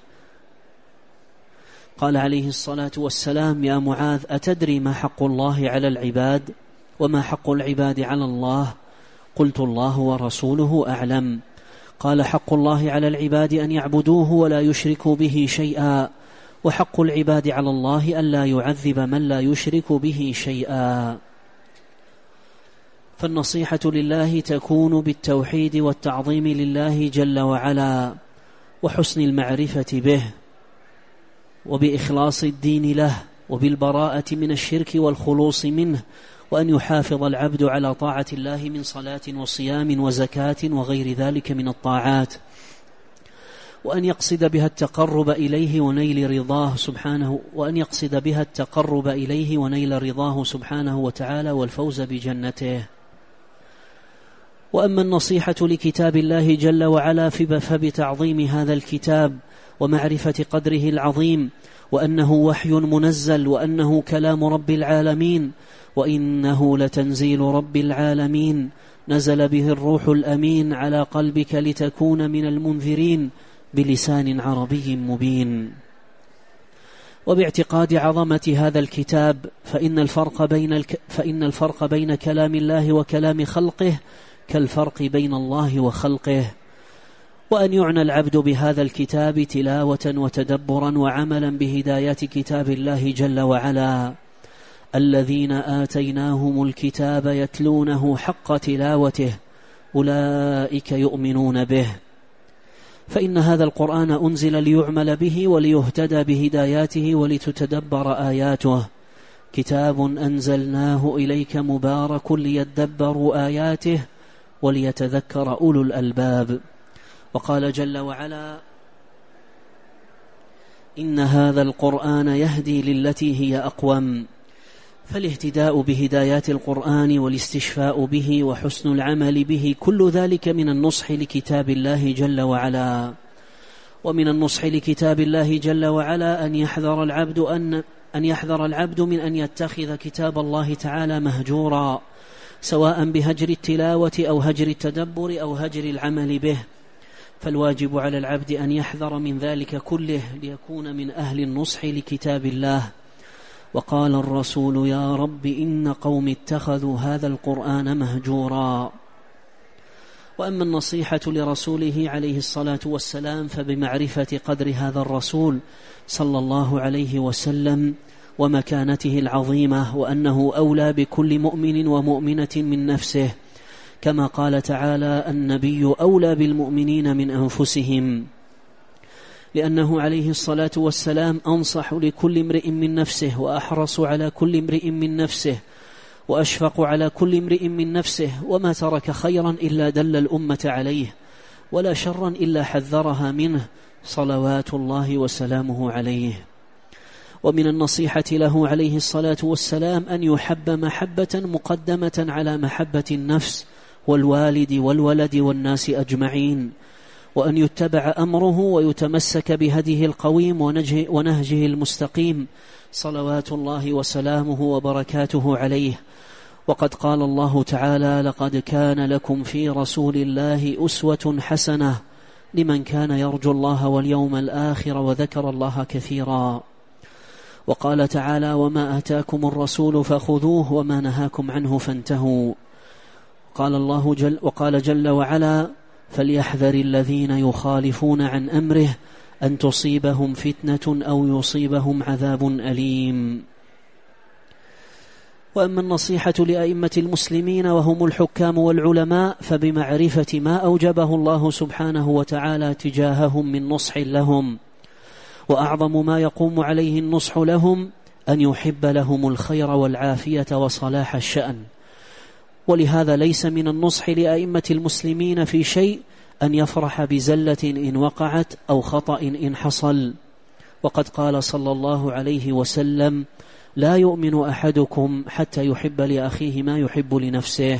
قال عليه الصلاة والسلام: يا معاذ أتدري ما حق الله على العباد وما حق العباد على الله؟ قلت الله ورسوله أعلم. قال: حق الله على العباد أن يعبدوه ولا يشركوا به شيئا، وحق العباد على الله أن لا يعذب من لا يشرك به شيئا. فالنصيحة لله تكون بالتوحيد والتعظيم لله جل وعلا وحسن المعرفة به وبإخلاص الدين له وبالبراءة من الشرك والخلوص منه، وأن يحافظ العبد على طاعة الله من صلاة وصيام وزكاة وغير ذلك من الطاعات، وأن يقصد بها التقرب إليه ونيل رضاه سبحانه وأن يقصد بها التقرب إليه ونيل رضاه سبحانه وتعالى والفوز بجنته. وأما النصيحة لكتاب الله جل وعلا فبتعظيم هذا الكتاب ومعرفة قدره العظيم، وأنه وحي منزل، وأنه كلام رب العالمين، وإنه لتنزيل رب العالمين نزل به الروح الأمين على قلبك لتكون من المنذرين بلسان عربي مبين. وباعتقاد عظمة هذا الكتاب فإن الفرق بين الك... فإن الفرق بين كلام الله وكلام خلقه كالفرق بين الله وخلقه. وأن يعنى العبد بهذا الكتاب تلاوة وتدبرا وعملا بهدايات كتاب الله جل وعلا، الذين آتيناهم الكتاب يتلونه حق تلاوته أولئك يؤمنون به. فإن هذا القرآن أنزل ليعمل به وليهتدى بهداياته ولتتدبر آياته، كتاب أنزلناه إليك مبارك ليدبروا آياته وليتذكر أولو الألباب. وقال جل وعلا: إن هذا القرآن يهدي للتي هي أقوم. فالاهتداء بهدايات القرآن والاستشفاء به وحسن العمل به كل ذلك من النصح لكتاب الله جل وعلا. ومن النصح لكتاب الله جل وعلا أن يحذر العبد أن أن يحذر العبد من أن يتخذ كتاب الله تعالى مهجورا، سواء بهجر التلاوة أو هجر التدبر أو هجر العمل به، فالواجب على العبد أن يحذر من ذلك كله ليكون من أهل النصح لكتاب الله. وقال الرسول: يا رب إن قوم اتخذوا هذا القرآن مهجورا. وأما النصيحة لرسوله عليه الصلاة والسلام فبمعرفة قدر هذا الرسول صلى الله عليه وسلم ومكانته العظيمة، وأنه أولى بكل مؤمن ومؤمنة من نفسه، كما قال تعالى: النبي أولى بالمؤمنين من أنفسهم، لأنه عليه الصلاة والسلام أنصح لكل امرئ من نفسه، وأحرص على كل امرئ من نفسه، وأشفق على كل امرئ من نفسه، وما ترك خيرا إلا دل الأمة عليه، ولا شرا إلا حذرها منه، صلوات الله وسلامه عليه. ومن النصيحة له عليه الصلاة والسلام أن يحب محبة مقدمة على محبة النفس والوالد والولد والناس أجمعين، وأن يتبع أمره ويتمسك بهديه القويم ونهجه المستقيم، صلوات الله وسلامه وبركاته عليه. وقد قال الله تعالى: لقد كان لكم في رسول الله أسوة حسنة لمن كان يرجو الله واليوم الآخر وذكر الله كثيرا. وقال تعالى: وما آتاكم الرسول فخذوه وما نهاكم عنه فانتهوا. قال الله جل وقال جل وعلا: فليحذر الذين يخالفون عن أمره أن تصيبهم فتنة أو يصيبهم عذاب أليم. وأما النصيحة لأئمة المسلمين وهم الحكام والعلماء فبمعرفة ما أوجبه الله سبحانه وتعالى تجاههم من نصح لهم، وأعظم ما يقوم عليه النصح لهم أن يحب لهم الخير والعافية وصلاح الشأن. ولهذا ليس من النصح لأئمة المسلمين في شيء أن يفرح بزلة إن وقعت أو خطأ إن حصل. وقد قال صلى الله عليه وسلم: لا يؤمن أحدكم حتى يحب لأخيه ما يحب لنفسه.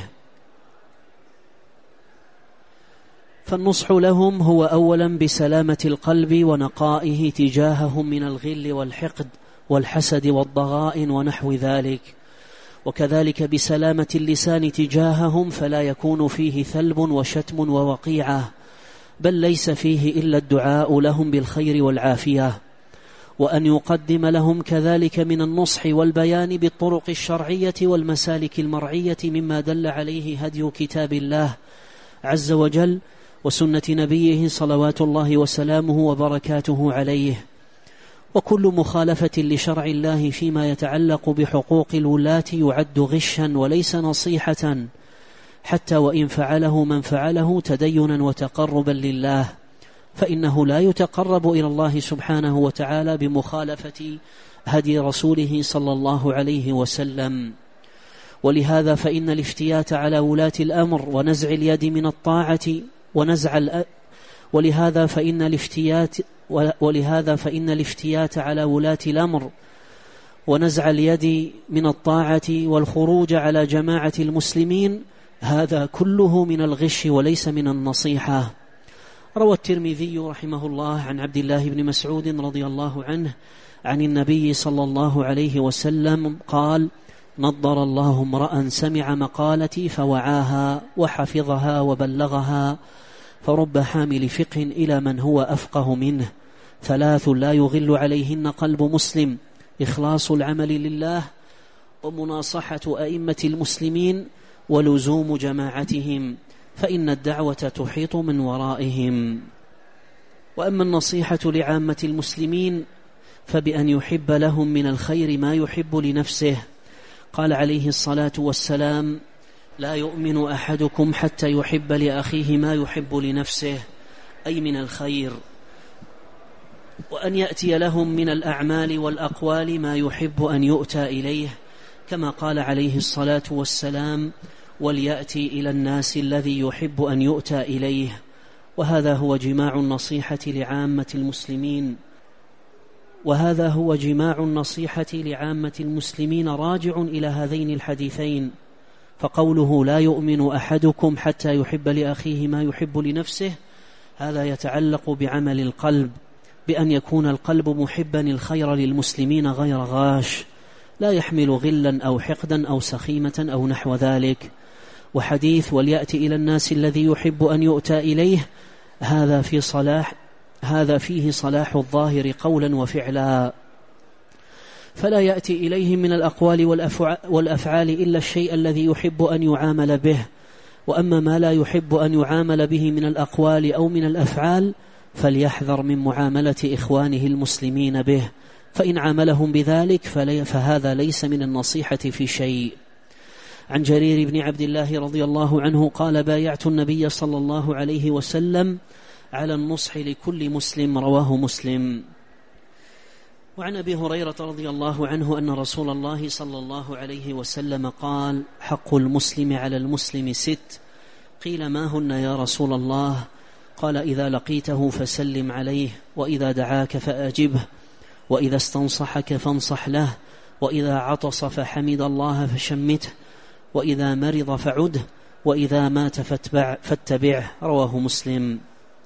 فالنصح لهم هو أولا بسلامة القلب ونقائه تجاههم من الغل والحقد والحسد والضغائن ونحو ذلك، وكذلك بسلامة اللسان تجاههم، فلا يكون فيه ثلب وشتم ووقيعة، بل ليس فيه إلا الدعاء لهم بالخير والعافية. وأن يقدم لهم كذلك من النصح والبيان بالطرق الشرعية والمسالك المرعية مما دل عليه هدي كتاب الله عز وجل وسنة نبيه صلوات الله وسلامه وبركاته عليه. وكل مخالفة لشرع الله فيما يتعلق بحقوق الولاة يعد غشا وليس نصيحة، حتى وإن فعله من فعله تدينا وتقربا لله، فإنه لا يتقرب إلى الله سبحانه وتعالى بمخالفة هدي رسوله صلى الله عليه وسلم. ولهذا فإن الافتيات على ولاة الأمر ونزع اليد من الطاعة ونزع الأ... ولهذا فإن الافتيات ولهذا فإن الافتيات على ولاة الأمر ونزع اليد من الطاعة والخروج على جماعة المسلمين هذا كله من الغش وليس من النصيحة. روى الترمذي رحمه الله عن عبد الله بن مسعود رضي الله عنه عن النبي صلى الله عليه وسلم قال: نضر الله امرأ سمع مقالتي فوعاها وحفظها وبلغها، فرب حامل فقه إلى من هو أفقه منه، ثلاث لا يغل عليهن قلب مسلم: إخلاص العمل لله، ومناصحة أئمة المسلمين، ولزوم جماعتهم، فإن الدعوة تحيط من ورائهم. وأما النصيحة لعامة المسلمين فبأن يحب لهم من الخير ما يحب لنفسه. قال عليه الصلاة والسلام: لا يؤمن أحدكم حتى يحب لأخيه ما يحب لنفسه، أي من الخير، وأن يأتي لهم من الأعمال والأقوال ما يحب أن يؤتى إليه، كما قال عليه الصلاة والسلام: وليأتي إلى الناس الذي يحب أن يؤتى إليه. وهذا هو جماع النصيحة لعامة المسلمين وهذا هو جماع النصيحة لعامة المسلمين راجع إلى هذين الحديثين. فقوله لا يؤمن أحدكم حتى يحب لأخيه ما يحب لنفسه، هذا يتعلق بعمل القلب، بأن يكون القلب محبا الخير للمسلمين غير غاش، لا يحمل غلا أو حقدا أو سخيمة أو نحو ذلك. وحديث وليأتي إلى الناس الذي يحب أن يؤتى إليه، هذا في صلاح هذا فيه صلاح الظاهر قولا وفعلا، فلا يأتي إليهم من الأقوال والأفعال إلا الشيء الذي يحب أن يعامل به. وأما ما لا يحب أن يعامل به من الأقوال أو من الأفعال فليحذر من معاملة إخوانه المسلمين به، فإن عاملهم بذلك فهذا ليس من النصيحة في شيء. عن جرير بن عبد الله رضي الله عنه قال: بايعت النبي صلى الله عليه وسلم على النصح لكل مسلم، رواه مسلم. وعن أبي هريرة رضي الله عنه أن رسول الله صلى الله عليه وسلم قال: حق المسلم على المسلم ست. قيل: ما هن يا رسول الله؟ قال: إذا لقيته فسلم عليه، وإذا دعاك فأجبه، وإذا استنصحك فانصح له، وإذا عطس فحمد الله فشمته، وإذا مرض فعده، وإذا مات فاتبع فاتبعه، رواه مسلم.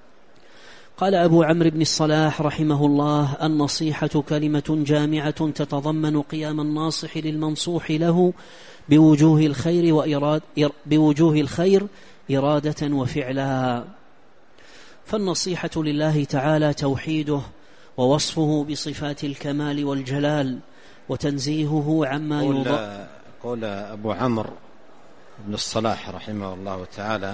قال أبو عمرو بن الصلاح رحمه الله: النصيحة كلمة جامعة تتضمن قيام الناصح للمنصوح له بوجوه الخير وإراد بوجوه الخير إرادة وفعلا. فالنصيحة لله تعالى توحيده ووصفه بصفات الكمال والجلال وتنزيهه عما يضاد. قول أبو عمرو بن الصلاح رحمه الله تعالى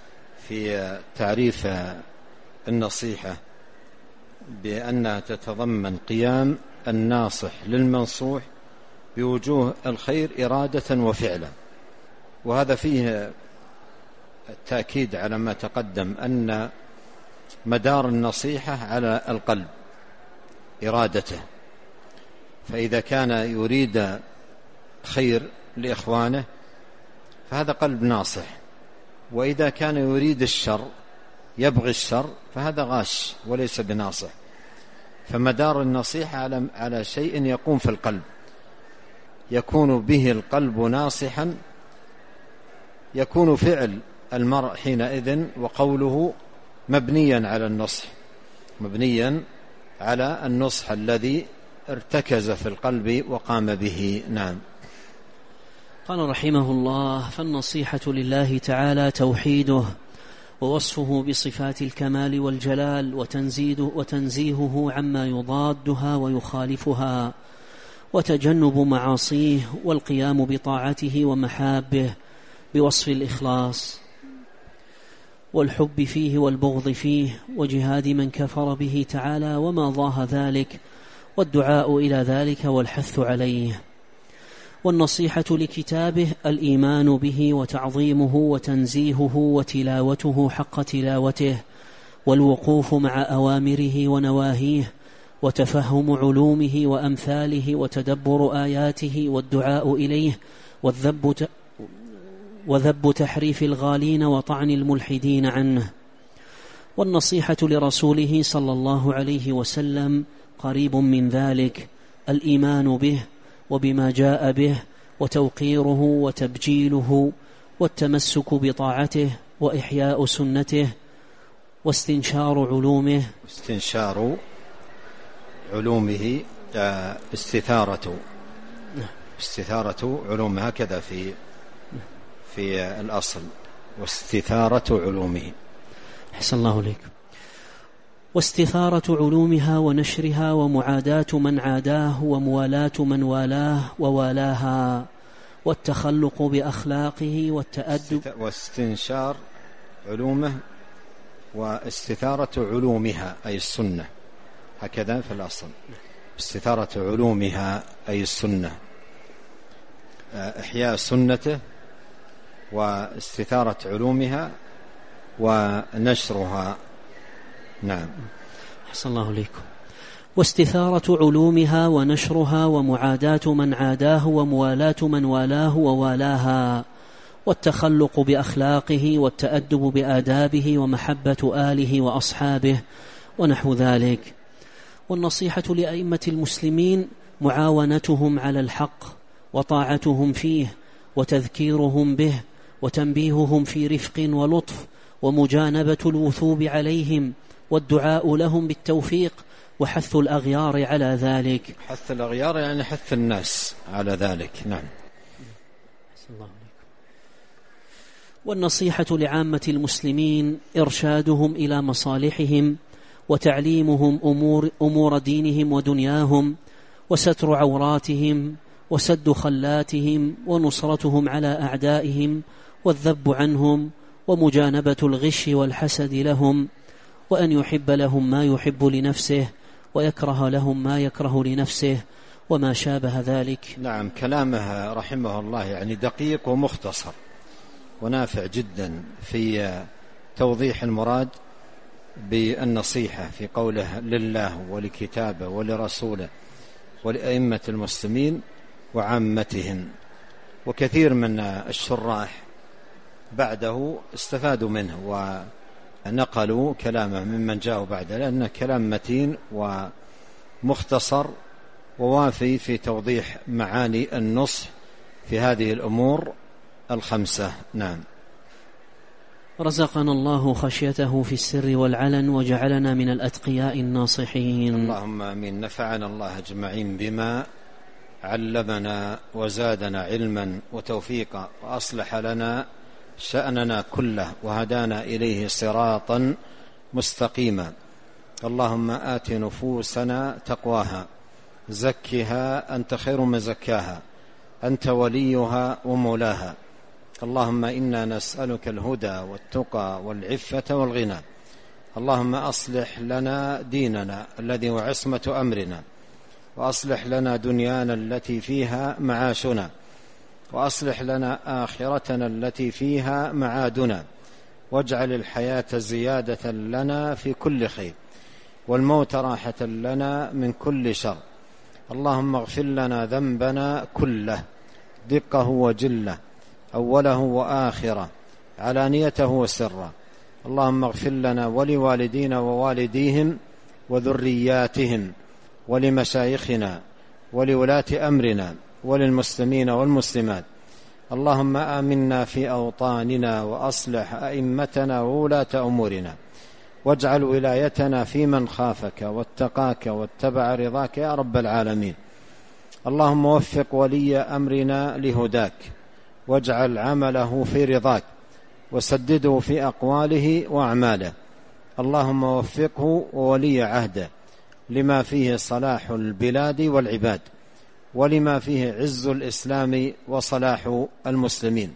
في تعريف النصيحة بأنها تتضمن قيام الناصح للمنصوح بوجوه الخير إرادة وفعلا، وهذا فيه التأكيد على ما تقدم أن مدار النصيحة على القلب إرادته، فإذا كان يريد خير لإخوانه فهذا قلب ناصح، وإذا كان يريد الشر يبغي الشر فهذا غاش وليس بناصح. فمدار النصيحة على على شيء يقوم في القلب، يكون به القلب ناصحا، يكون فعل المرء حينئذ وقوله مبنيا على النصح، مبنيا على النصح الذي ارتكز في القلب وقام به. نعم. قال رحمه الله: فالنصيحة لله تعالى توحيده ووصفه بصفات الكمال والجلال وتنزيهه عما يضادها ويخالفها، وتجنب معاصيه، والقيام بطاعته ومحابه، بوصف الإخلاص والحب فيه والبغض فيه، وجهاد من كفر به تعالى وما ضاه ذلك، والدعاء إلى ذلك والحث عليه. والنصيحة لكتابه الإيمان به وتعظيمه وتنزيهه وتلاوته حق تلاوته، والوقوف مع أوامره ونواهيه، وتفهم علومه وأمثاله، وتدبر آياته، والدعاء إليه، والذب وذب تحريف الغالين وطعن الملحدين عنه. والنصيحة لرسوله صلى الله عليه وسلم قريب من ذلك، الإيمان به وبما جاء به، وتوقيره وتبجيله، والتمسك بطاعته، وإحياء سنته، واستنشار علومه استنشار علومه استثارة استثارة علومه، هكذا في في الأصل، واستثارة علومه. أحسن الله إليك. واستثارة علومها ونشرها، ومعاداة من عاداه، وموالاة من والاه ووالاها، والتخلق بأخلاقه والتأدب. واستنشار علومه واستثارة علومها أي السنة، هكذا في الأصل، استثارة علومها أي السنة، إحياء سنته واستثارة علومها ونشرها. نعم. أحسن الله إليكم. واستثارة علومها ونشرها ومعاداة من عاداه وموالاة من والاه ووالاها، والتخلق بأخلاقه والتأدب بآدابه ومحبة آله وأصحابه ونحو ذلك. والنصيحة لأئمة المسلمين معاونتهم على الحق وطاعتهم فيه وتذكيرهم به وتنبيههم في رفق ولطف ومجانبة الوثوب عليهم والدعاء لهم بالتوفيق وحث الأغيار على ذلك. حث الأغيار يعني حث الناس على ذلك. نعم. والنصيحة لعامة المسلمين إرشادهم إلى مصالحهم وتعليمهم أمور, أمور دينهم ودنياهم وستر عوراتهم وسد خلاتهم ونصرتهم على أعدائهم والذب عنهم ومجانبة الغش والحسد لهم، وأن يحب لهم ما يحب لنفسه ويكره لهم ما يكره لنفسه وما شابه ذلك. نعم. كلامه رحمه الله يعني دقيق ومختصر ونافع جدا في توضيح المراد بالنصيحة في قوله لله ولكتابه ولرسوله ولأئمة المسلمين وعامتهم. وكثير من الشراح بعده استفادوا منه ونقلوا كلامه ممن جاءوا بعده، لأنه كلام متين ومختصر ووافي في توضيح معاني النصح في هذه الأمور الخمسة. نعم. رزقنا الله خشيته في السر والعلن وجعلنا من الأتقياء الناصحين. اللهم آمين. نفعنا الله أجمعين بما علمنا وزادنا علما وتوفيقا وأصلح لنا شأننا كله وهدانا إليه صراطا مستقيما. اللهم آت نفوسنا تقواها زكها أنت خير من زكاها أنت وليها ومولاها. اللهم إنا نسألك الهدى والتقى والعفة والغنى. اللهم أصلح لنا ديننا الذي هو عصمة أمرنا، وأصلح لنا دنيانا التي فيها معاشنا، وأصلح لنا آخرتنا التي فيها معادنا، واجعل الحياة زيادة لنا في كل خير والموت راحة لنا من كل شر. اللهم اغفر لنا ذنبنا كله دقه وجله أوله وآخره علانيته وسره. اللهم اغفر لنا ولوالدينا ووالديهم وذرياتهم ولمشايخنا ولولاة أمرنا وللمسلمين والمسلمات. اللهم آمنا في أوطاننا وأصلح أئمتنا وولاة أمورنا، واجعل ولايتنا في من خافك واتقاك واتبع رضاك يا رب العالمين. اللهم وفق ولي أمرنا لهداك، واجعل عمله في رضاك، وسدده في أقواله وأعماله. اللهم وفقه وولي عهده لما فيه صلاح البلاد والعباد، ولما فيه عز الإسلام وصلاح المسلمين.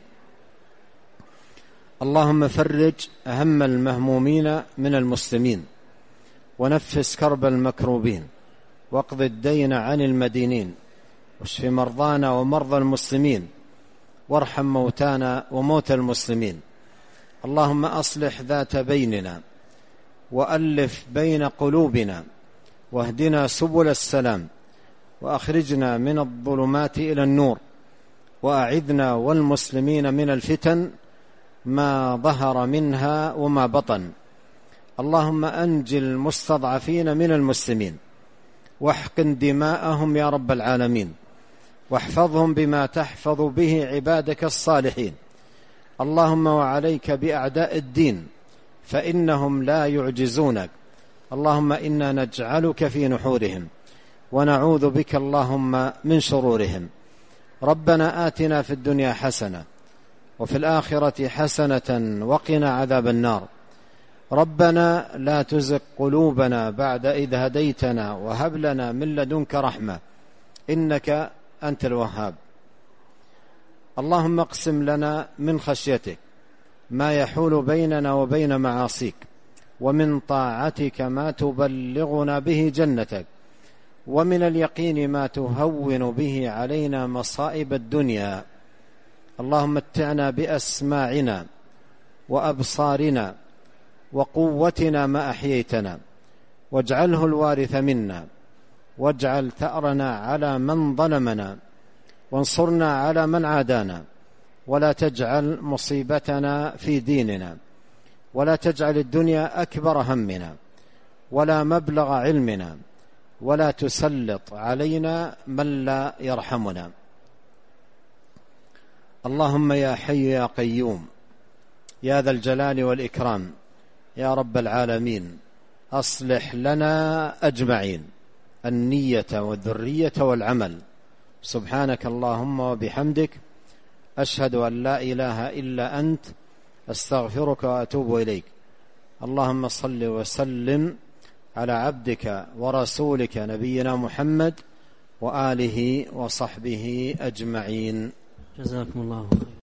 اللهم فرج هم المهمومين من المسلمين، ونفس كرب المكروبين، واقض الدين عن المدينين، واشف مرضانا ومرضى المسلمين، وارحم موتانا وموتى المسلمين. اللهم أصلح ذات بيننا، وألف بين قلوبنا، واهدنا سبل السلام، وأخرجنا من الظلمات إلى النور، وأعذنا والمسلمين من الفتن ما ظهر منها وما بطن. اللهم أنجِ المستضعفين من المسلمين، واحقن دماءهم يا رب العالمين، واحفظهم بما تحفظ به عبادك الصالحين. اللهم وعليك بأعداء الدين فإنهم لا يعجزونك. اللهم إنا نجعلك في نحورهم، ونعوذ بك اللهم من شرورهم. ربنا آتنا في الدنيا حسنة وفي الآخرة حسنة وقنا عذاب النار. ربنا لا تزغ قلوبنا بعد إذ هديتنا، وهب لنا من لدنك رحمة إنك أنت الوهاب. اللهم اقسم لنا من خشيتك ما يحول بيننا وبين معاصيك، ومن طاعتك ما تبلغنا به جنتك، ومن اليقين ما تهون به علينا مصائب الدنيا. اللهم متعنا بأسماعنا وأبصارنا وقوتنا ما أحييتنا، واجعله الوارث منا، واجعل ثأرنا على من ظلمنا، وانصرنا على من عادانا، ولا تجعل مصيبتنا في ديننا، ولا تجعل الدنيا أكبر همنا ولا مبلغ علمنا، ولا تسلط علينا من لا يرحمنا. اللهم يا حي يا قيوم يا ذا الجلال والإكرام يا رب العالمين، أصلح لنا أجمعين النية والذرية والعمل. سبحانك اللهم وبحمدك، أشهد أن لا إله إلا أنت، أستغفرك وأتوب إليك. اللهم صل وسلم على عبدك ورسولك نبينا محمد وآله وصحبه أجمعين. جزاكم الله خيرا.